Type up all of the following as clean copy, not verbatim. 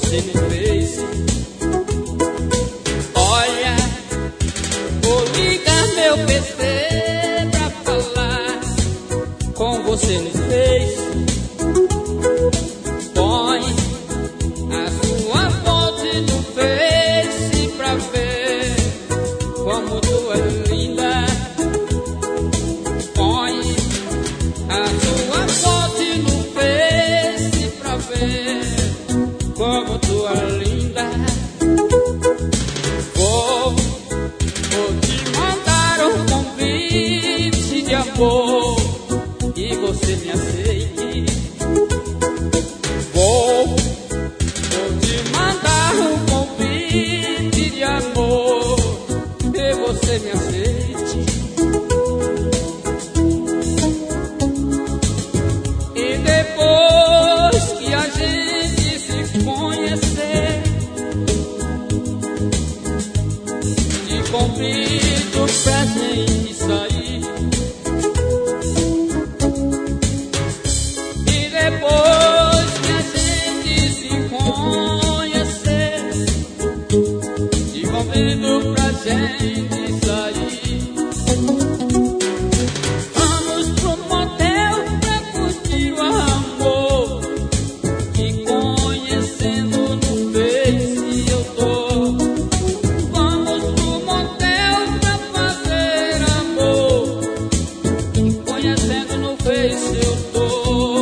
você no Face. Olha, vou ligar meu PC pra falar com você no Face. Põe a sua foto no Face pra ver como tu é linda. Põe a sua foto no Face pra ver como tu é linda. Vou te mandar um convite de amor e você me aceite. Vou te mandar um convite de amor e você me aceite. E depois que a gente se conhecer, te convido pra gente sair. E depois que a gente se conhecer, te convido pra gente sair. Vamos pro motel pra curtir o amor, e conhecendo no Face eu tô. Vamos pro motel pra fazer amor, e conhecendo no Face eu tô.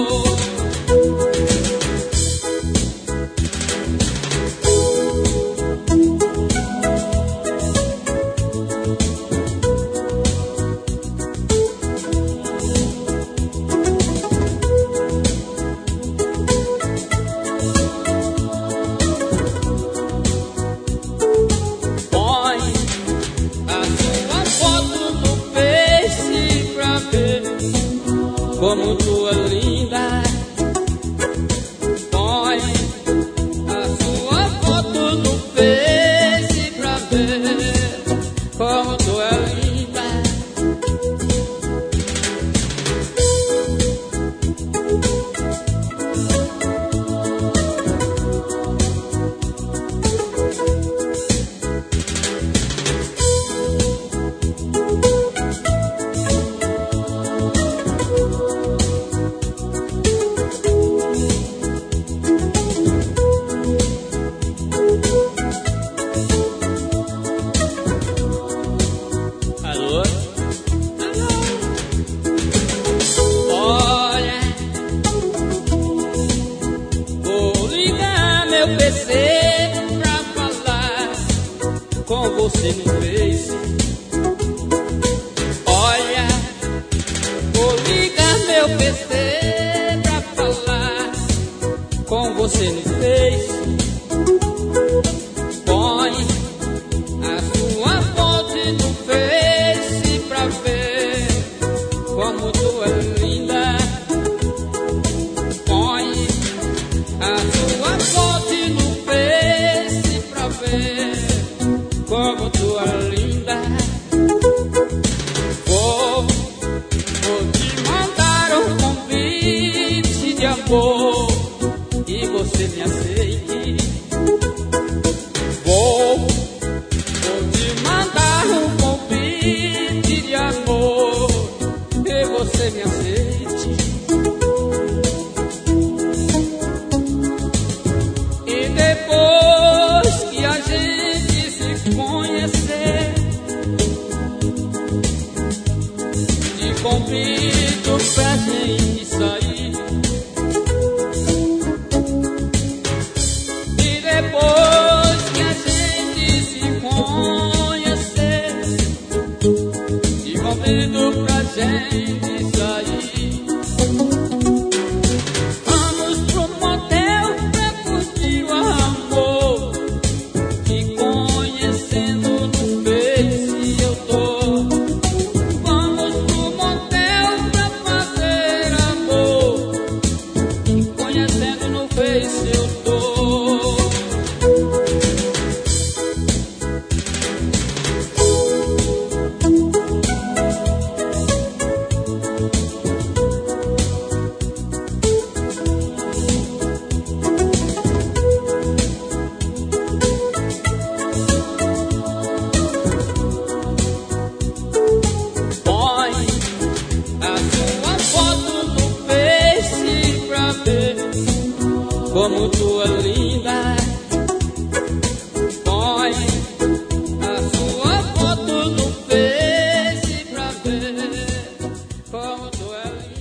Põe a sua foto no Face pra ver como tu é linda. Põe a sua foto no Face pra ver como tu é linda. Alô? Alô? Olha, vou ligar meu PC pra falar com você no Face. Olha, vou ligar meu PC pra falar com você no Face. Põe a sua foto no Face pra ver como tu é linda. Põe a sua foto no Face pra ver como tu é linda. Vou te mandar um convite de amor e você me aceite. Vou te mandar um convite de amor e você me aceite. E depois que a gente se conhecer, te convido pra gente sair. E depois que a gente se conhecer, te convido pra gente sair. Vamos pro motel pra curtir o amor, e conhecendo no Face eu tô. Vamos pro motel pra fazer amor, e conhecendo no Face eu tô. como tu é linda. Põe a sua foto no Face pra ver como tu é linda.